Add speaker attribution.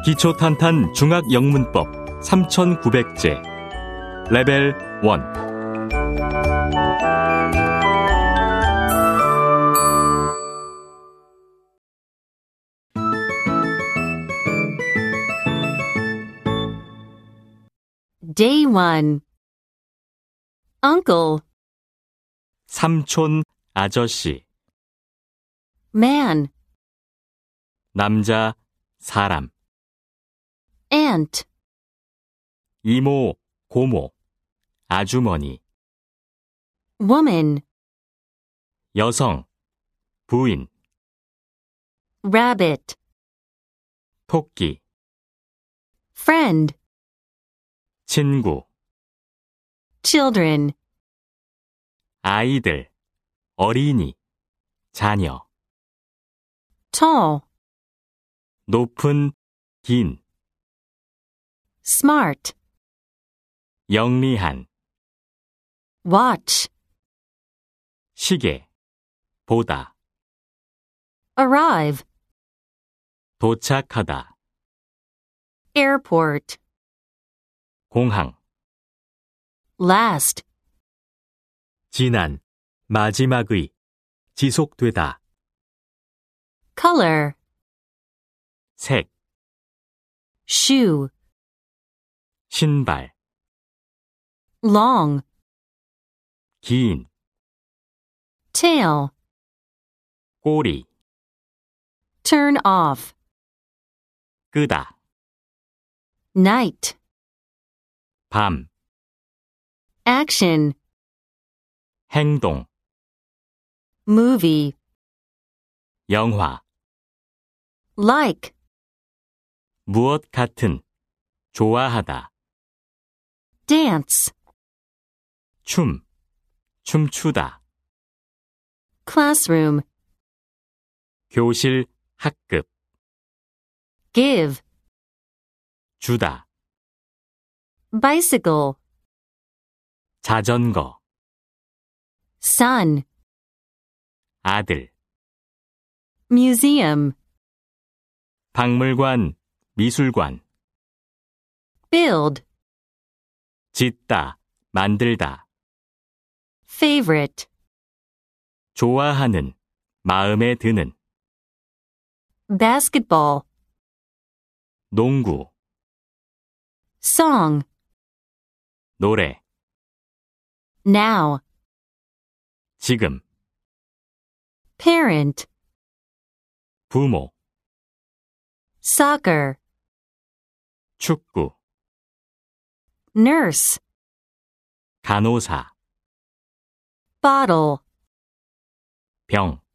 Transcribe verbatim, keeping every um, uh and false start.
Speaker 1: 기초탄탄 중학영문법 삼천구백 제 레벨 일.
Speaker 2: Day one. Uncle.
Speaker 1: 삼촌 아저씨.
Speaker 2: Man.
Speaker 1: 남자 사람.
Speaker 2: Aunt.
Speaker 1: 이모 고모 아주머니.
Speaker 2: Woman.
Speaker 1: 여성 부인.
Speaker 2: Rabbit.
Speaker 1: 토끼.
Speaker 2: Friend.
Speaker 1: 친구.
Speaker 2: Children.
Speaker 1: 아이들 어린이 자녀.
Speaker 2: Tall.
Speaker 1: 높은 긴.
Speaker 2: Smart.
Speaker 1: 영리한.
Speaker 2: Watch.
Speaker 1: 시계 보다.
Speaker 2: Arrive.
Speaker 1: 도착하다.
Speaker 2: Airport.
Speaker 1: 공항.
Speaker 2: Last.
Speaker 1: 지난 마지막의 지속되다.
Speaker 2: Color.
Speaker 1: 색
Speaker 2: Shoe.
Speaker 1: 신발.
Speaker 2: Long.
Speaker 1: 긴.
Speaker 2: Tail.
Speaker 1: 꼬리.
Speaker 2: Turn off.
Speaker 1: 끄다.
Speaker 2: Night.
Speaker 1: 밤.
Speaker 2: Action.
Speaker 1: 행동.
Speaker 2: Movie.
Speaker 1: 영화.
Speaker 2: Like.
Speaker 1: 무엇 같은. 좋아하다.
Speaker 2: Dance.
Speaker 1: 춤. 춤추다.
Speaker 2: Classroom.
Speaker 1: 교실 학급.
Speaker 2: Give.
Speaker 1: 주다.
Speaker 2: Bicycle.
Speaker 1: 자전거.
Speaker 2: Son.
Speaker 1: 아들.
Speaker 2: Museum.
Speaker 1: 박물관, 미술관.
Speaker 2: Build.
Speaker 1: 짓다, 만들다.
Speaker 2: Favorite.
Speaker 1: 좋아하는, 마음에 드는.
Speaker 2: Basketball.
Speaker 1: 농구.
Speaker 2: Song.
Speaker 1: 노래.
Speaker 2: Now.
Speaker 1: 지금.
Speaker 2: Parent.
Speaker 1: 부모.
Speaker 2: Soccer.
Speaker 1: 축구.
Speaker 2: Nurse.
Speaker 1: 간호사.
Speaker 2: Bottle.
Speaker 1: 병.